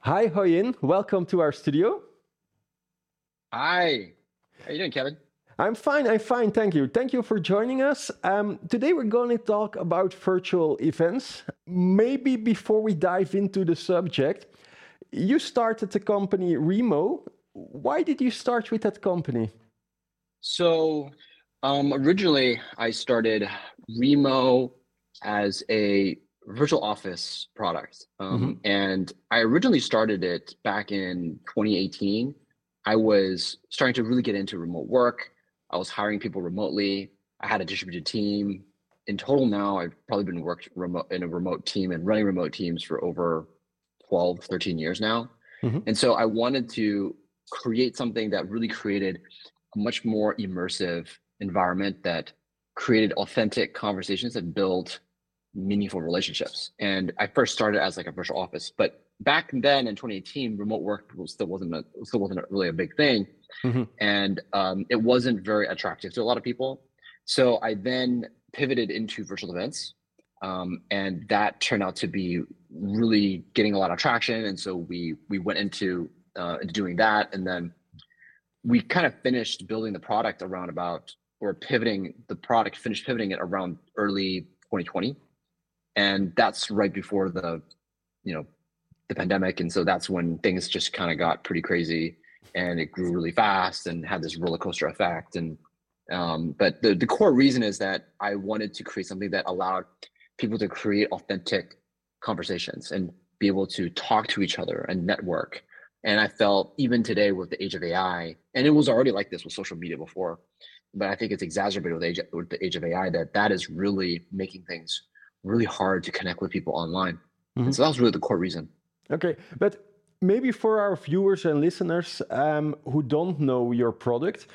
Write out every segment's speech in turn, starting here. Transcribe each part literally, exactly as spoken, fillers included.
Hi, Hoyin. Welcome to our studio. Hi. How you doing, Kevin? I'm fine. I'm fine. Thank you. Thank you for joining us. Um, today we're going to talk about virtual events. Maybe before we dive into the subject, you started the company Remo. Why did you start with that company? So, um, originally I started Remo as a virtual office product. Um, Hmm. and I originally started it back in twenty eighteen. I was starting to really get into remote work. I was hiring people remotely. I had a distributed team. In total now, I've probably been worked remote in a remote team and running remote teams for over twelve, thirteen years now. Hmm. And so I wanted to create something that really created a much more immersive environment that created authentic conversations that built meaningful relationships. And I first started as like a virtual office, but back then in twenty eighteen, remote work was still wasn't a, still wasn't really a big thing, Hmm. and um, it wasn't very attractive to a lot of people. So I then pivoted into virtual events, um, and that turned out to be really getting a lot of traction. And so we we went into uh, into doing that, and then we kind of finished building the product around about or pivoting the product, finished pivoting it around early twenty twenty, and that's right before the you know the pandemic, and so that's when things just kind of got pretty crazy, and it grew really fast and had this roller coaster effect. And um, but the the core reason is that I wanted to create something that allowed people to create authentic conversations and be able to talk to each other and network. And I felt even today with the age of A I, and it was already like this with social media before, but I think it's exacerbated with, age, with the age of A I, that that is really making things really hard to connect with people online. And Hmm. so that was really the core reason. Okay, but maybe for our viewers and listeners um, who don't know your product,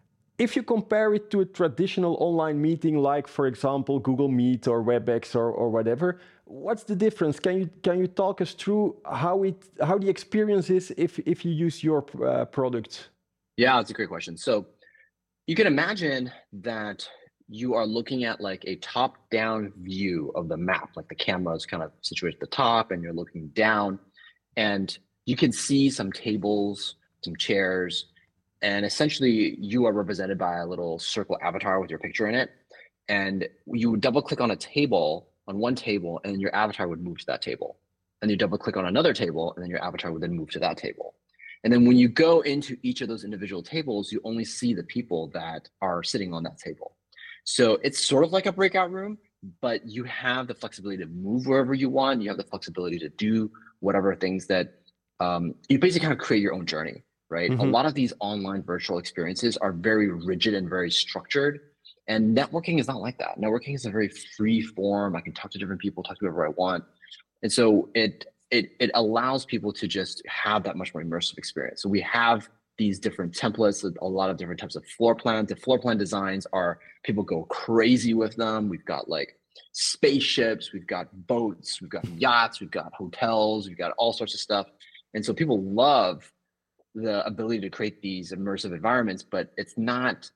if you compare it to a traditional online meeting, like for example Google Meet or WebEx or, or whatever, what's the difference? Can you can you talk us through how it how the experience is if if you use your uh, product? Yeah, that's a great question. So you can imagine that you are looking at like a top-down view of the map, like the camera is kind of situated at the top and you're looking down, and you can see some tables, some chairs, and essentially you are represented by a little circle avatar with your picture in it. And you would double click on a table, on one table, and your avatar would move to that table. And you double click on another table, and then your avatar would then move to that table. And then when you go into each of those individual tables, you only see the people that are sitting on that table. So it's sort of like a breakout room, but you have the flexibility to move wherever you want. You have the flexibility to do whatever things that um, you basically kind of create your own journey, right? A Hmm. lot of these online virtual experiences are very rigid and very structured. And networking is not like that. Networking is a very free form. I can talk to different people, talk to whoever I want. And so it it it allows people to just have that much more immersive experience. So we have these different templates, a lot of different types of floor plans. The floor plan designs are, people go crazy with them. We've got like spaceships, we've got boats, we've got yachts, we've got hotels, we've got all sorts of stuff. And so people love the ability to create these immersive environments, but it's not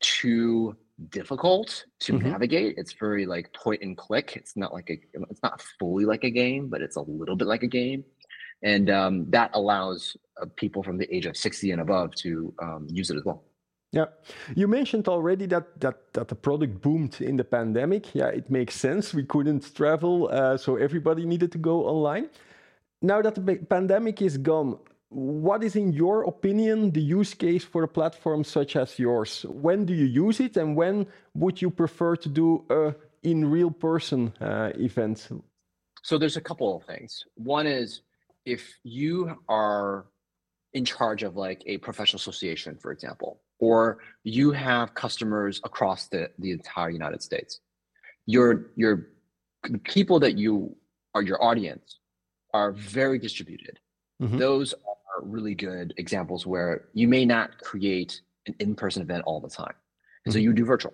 too difficult to Hmm. navigate. It's very like point and click. It's not like a, it's not fully like a game, but it's a little bit like a game. And um, that allows uh, people from the age of sixty and above to um, use it as well. Yeah, you mentioned already that that that the product boomed in the pandemic. Yeah, it makes sense. We couldn't travel, uh, so everybody needed to go online. Now that the pa- pandemic is gone, what is, in your opinion, the use case for a platform such as yours? When do you use it, and when would you prefer to do a in real person uh, event? So there's a couple of things. One is, if you are in charge of like a professional association, for example, or you have customers across the, the entire United States, your your the people that you are, your audience, are very distributed. Hmm. Those are really good examples where you may not create an in-person event all the time, and so Hmm. you do virtual.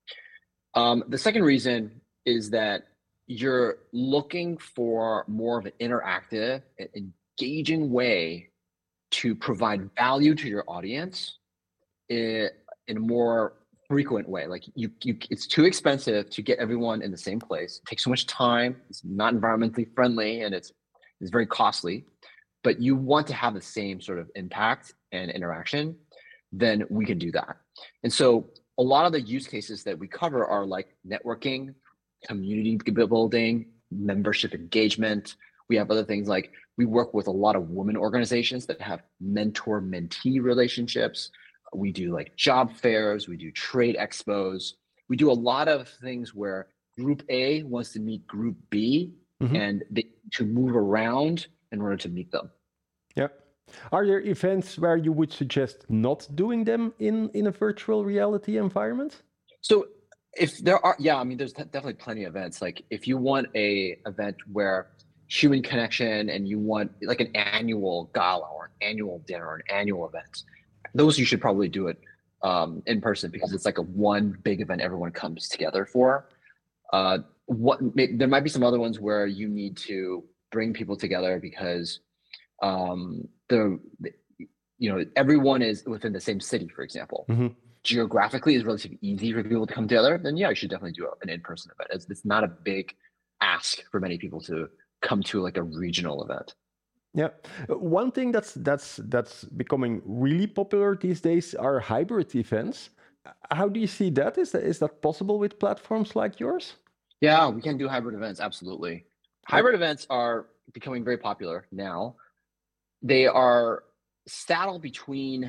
Um, the second reason is that you're looking for more of an interactive, engaging way to provide value to your audience in, in a more frequent way. Like you, you, it's too expensive to get everyone in the same place. It takes so much time. It's not environmentally friendly, and it's it's very costly. but you want to have the same sort of impact and interaction, then we can do that. And so a lot of the use cases that we cover are like networking, community building, membership engagement. We have other things like we work with a lot of women organizations that have mentor-mentee relationships. We do like job fairs, we do trade expos. We do a lot of things where group A wants to meet group B, mm-hmm. and they to move around in order to meet them. Yeah. Are there events where you would suggest not doing them in, in a virtual reality environment? So if there are, yeah, I mean, there's definitely plenty of events. Like if you want a event where human connection and you want like an annual gala or an annual dinner or an annual event, those you should probably do it um, in person because it's like a one big event everyone comes together for. Uh, what there might be some other ones where you need to bring people together because um, the, the you know everyone is within the same city, for example. Mm-hmm. Geographically, it's relatively easy for people to come together. Then yeah, you should definitely do an in-person event. It's, it's not a big ask for many people to come to like a regional event. Yeah, one thing that's that's that's becoming really popular these days are hybrid events. How do you see that? Is that is that possible with platforms like yours? Yeah, we can do hybrid events. Absolutely, hybrid yeah. events are becoming very popular now. They are saddled between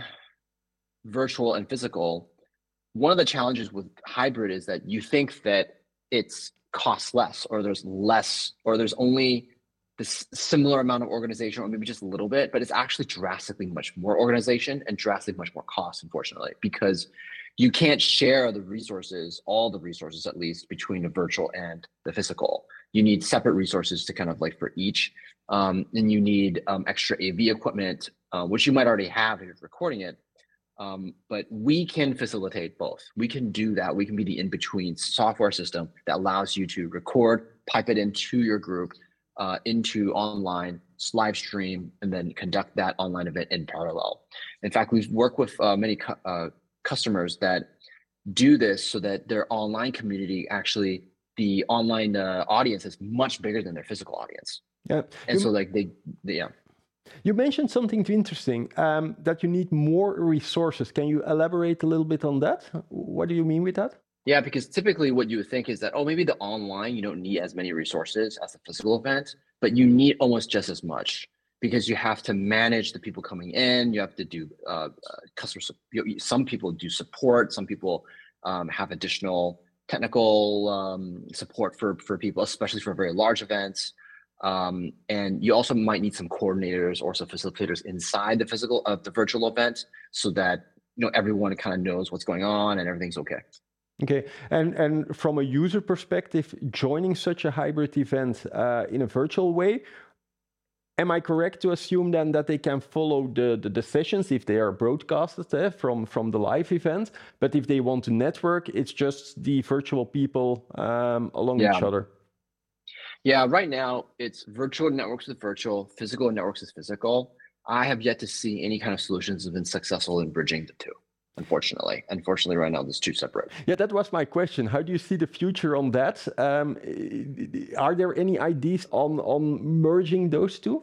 virtual and physical. One of the challenges with hybrid is that you think that it's costs less, or there's less, or there's only this similar amount of organization, or maybe just a little bit, but it's actually drastically much more organization and drastically much more cost, unfortunately, because you can't share the resources, all the resources at least, between the virtual and the physical. You need separate resources to kind of like for each, um, and you need um, extra A V equipment, uh, which you might already have if you're recording it. Um, but we can facilitate both. We can do that. We can be the in-between software system that allows you to record, pipe it into your group, uh, into online, live stream, and then conduct that online event in parallel. In fact, we've worked with uh, many cu uh, customers that do this so that their online community, actually, the online uh, audience is much bigger than their physical audience. Yeah. And you so like they, they yeah. You mentioned something interesting, um, that you need more resources. Can you elaborate a little bit on that? What do you mean with that? Yeah, because typically what you would think is that, oh, maybe the online, you don't need as many resources as the physical event, but you need almost just as much because you have to manage the people coming in. You have to do uh, customer, some people do support, some people um, have additional technical um, support for, for people, especially for very large events. Um, and you also might need some coordinators or some facilitators inside the physical of uh, the virtual event so that, you know, everyone kind of knows what's going on and everything's okay. Okay, and and from a user perspective, joining such a hybrid event uh, in a virtual way, am I correct to assume then that they can follow the, the, the sessions if they are broadcasted eh, from, from the live event, but if they want to network, it's just the virtual people um, along yeah. each other? Yeah, right now it's virtual networks with virtual, physical networks with physical. I have yet to see any kind of solutions that have been successful in bridging the two, unfortunately. Unfortunately, right now, there's two separate. Yeah, that was my question. How do you see the future on that? Um, are there any ideas on, on merging those two?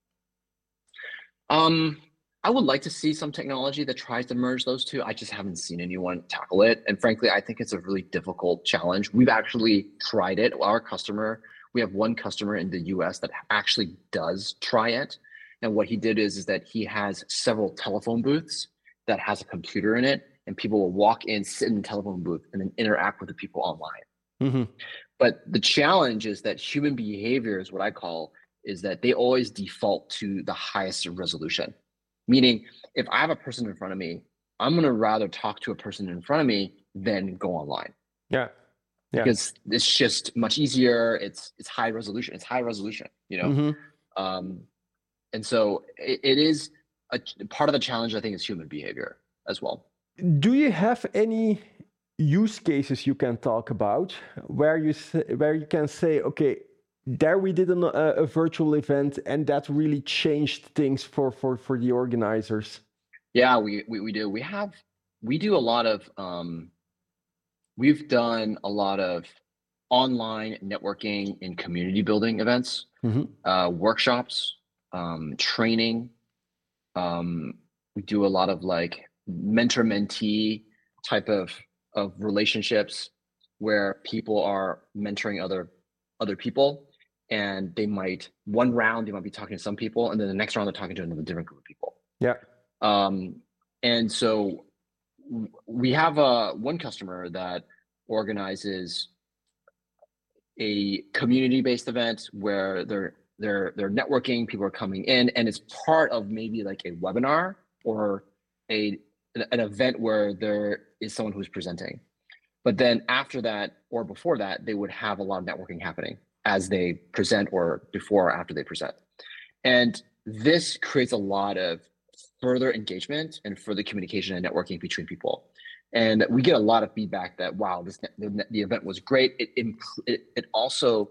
Um, I would like to see some technology that tries to merge those two. I just haven't seen anyone tackle it. And frankly, I think it's a really difficult challenge. We've actually tried it. Our customer, we have one customer in the U S that actually does try it. And what he did is, is that he has several telephone booths that has a computer in it, and people will walk in, sit in the telephone booth, and then interact with the people online. Mm-hmm. But the challenge is that human behavior is what I call, is that they always default to the highest resolution. Meaning, if I have a person in front of me, I'm gonna rather talk to a person in front of me than go online. Yeah. Yeah. Because it's just much easier. It's it's high resolution. It's high resolution, you know? Mm-hmm. Um, and so it, it is a part of the challenge, I think, is human behavior as well. Do you have any use cases you can talk about where you say, where you can say, okay, there we did an, a, a virtual event and that really changed things for, for, for the organizers? Yeah, we, we, we do. We have, we do a lot of, um, we've done a lot of online networking and community building events, mm-hmm. uh, workshops. um, training. Um, we do a lot of like mentor-mentee type of of relationships where people are mentoring other other people, and they might one round they might be talking to some people, and then the next round they're talking to another different group of people. Yeah. Um, and so we have a one customer that organizes a community-based event where they're they're they're networking, people are coming in, and it's part of maybe like a webinar or a an event where there is someone who's presenting. But then after that or before that, they would have a lot of networking happening as they present or before or after they present. And this creates a lot of further engagement and further communication and networking between people. And we get a lot of feedback that, wow, this the, the event was great. It, it, it also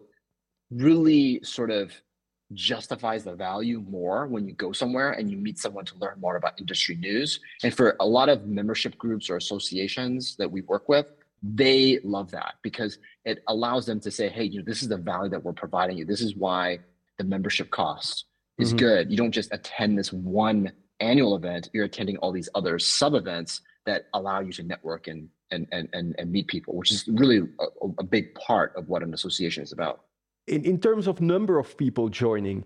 really sort of justifies the value more when you go somewhere and you meet someone to learn more about industry news. And for a lot of membership groups or associations that we work with, they love that because it allows them to say, hey, you know, this is the value that we're providing you. This is why the membership cost is mm-hmm. good. You don't just attend this one annual event, you're attending all these other sub-events that allow you to network and and and and, and meet people, which is really a, a big part of what an association is about. In in terms of number of people joining,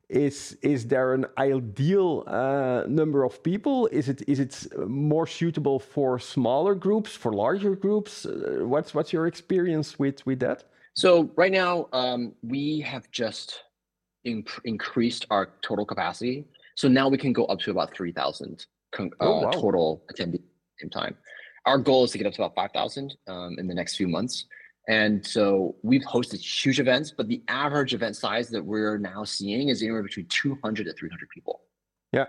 is is there an ideal uh, number of people? Is it is it more suitable for smaller groups, for larger groups? Uh, what's what's your experience with with that? So right now, um, we have just in, increased our total capacity. So now we can go up to about three thousand uh, oh, wow. total attendees at the same time. Our goal is to get up to about five thousand um, in the next few months. And so we've hosted huge events, but the average event size that we're now seeing is anywhere between two hundred to three hundred people. Yeah.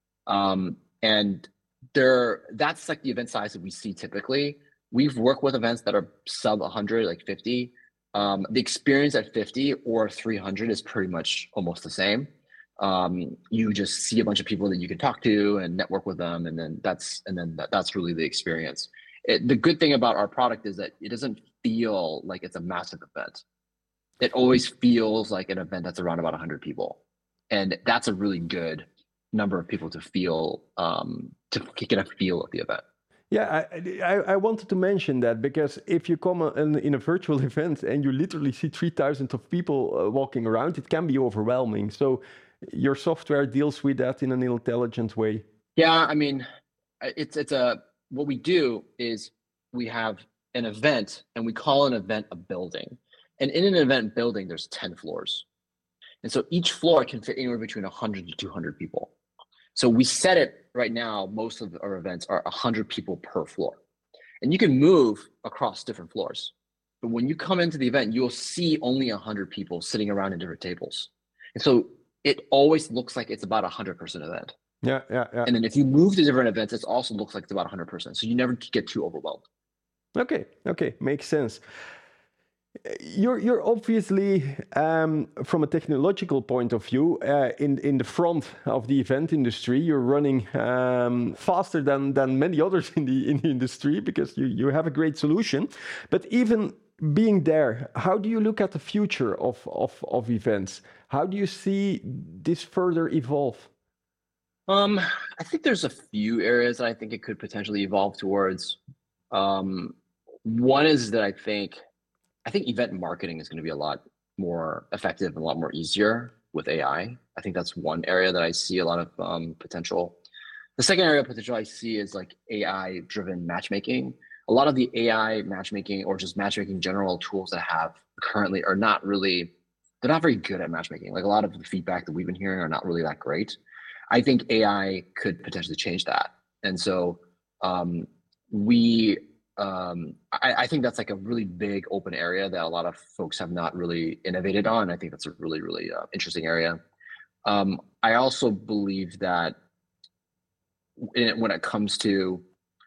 Um, and there, that's like the event size that we see typically. We've worked with events that are sub one hundred, like fifty. Um, the experience at fifty or three hundred is pretty much almost the same. Um, you just see a bunch of people that you can talk to and network with them, and then that's and then that, that's really the experience. It, the good thing about our product is that it doesn't feel like it's a massive event. It always feels like an event that's around about one hundred people, and that's a really good number of people to feel um, to get a feel of the event. Yeah, I, I, I wanted to mention that because if you come in, in a virtual event and you literally see three thousand of people uh, walking around, it can be overwhelming. So your software deals with that in an intelligent way. Yeah, I mean, it's it's a what we do is we have an event and we call an event a building. And in an event building, there's ten floors. And so each floor can fit anywhere between one hundred to two hundred people. So we set it right now, most of our events are one hundred people per floor. And you can move across different floors. But when you come into the event, you'll see only one hundred people sitting around in different tables. And so it always looks like it's about a one hundred person event. Yeah, yeah, yeah. And then if you move to different events, it also looks like it's about one hundred percent. So you never get too overwhelmed. Okay, okay, makes sense. You're you're obviously um, from a technological point of view uh, in in the front of the event industry. You're running um, faster than than many others in the in the industry because you you have a great solution. But even being there, how do you look at the future of of of events? How do you see this further evolve? Um, I think there's a few areas that I think it could potentially evolve towards. Um, one is that I think, I think event marketing is going to be a lot more effective and a lot more easier with A I. I think that's one area that I see a lot of um, potential. The second area of potential I see is like A I-driven matchmaking. A lot of the A I matchmaking or just matchmaking general tools that I have currently are not really, they're not very good at matchmaking. Like a lot of the feedback that we've been hearing are not really that great. I think A I could potentially change that. And so um, we, um, I, I think that's like a really big open area that a lot of folks have not really innovated on. I think that's a really, really uh, interesting area. Um, I also believe that in, when it comes to,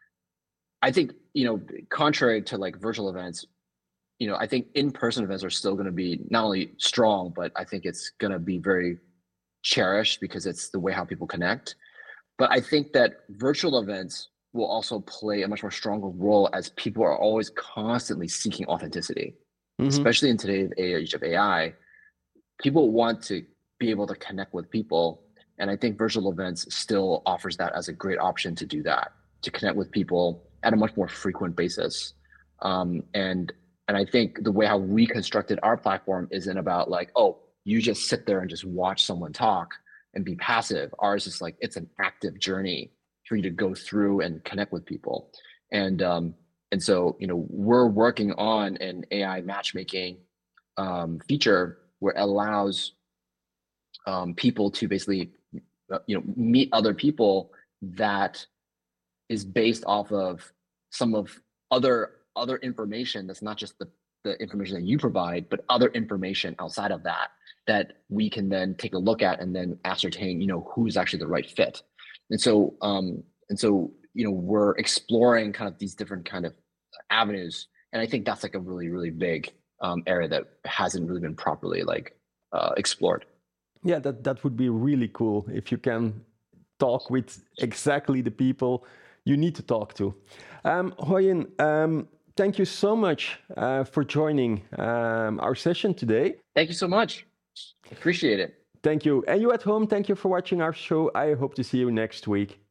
I think, you know, contrary to like virtual events, you know, I think in-person events are still going to be not only strong, but I think it's going to be very cherished because it's the way how people connect. But I think that virtual events will also play a much more stronger role as people are always constantly seeking authenticity, mm-hmm. especially in today's age of A I. People want to be able to connect with people. And I think virtual events still offers that as a great option to do that, to connect with people at a much more frequent basis. Um, and and I think the way how we constructed our platform isn't about like, oh, you just sit there and just watch someone talk and be passive. Ours is like, it's an active journey for you to go through and connect with people. And um, and so, you know, we're working on an A I matchmaking um, feature where it allows um, people to basically, you know, meet other people that is based off of some of other other information that's not just the, the information that you provide, but other information outside of that that we can then take a look at and then ascertain, you know, who's actually the right fit. And so, um, and so, you know, we're exploring kind of these different kind of avenues, and I think that's like a really, really big um, area that hasn't really been properly like uh, explored. Yeah, that that would be really cool if you can talk with exactly the people you need to talk to. Um, Hoyin, um, thank you so much uh, for joining um, our session today. Thank you so much. Appreciate it. Thank you. And you at home, thank you for watching our show. I hope to see you next week.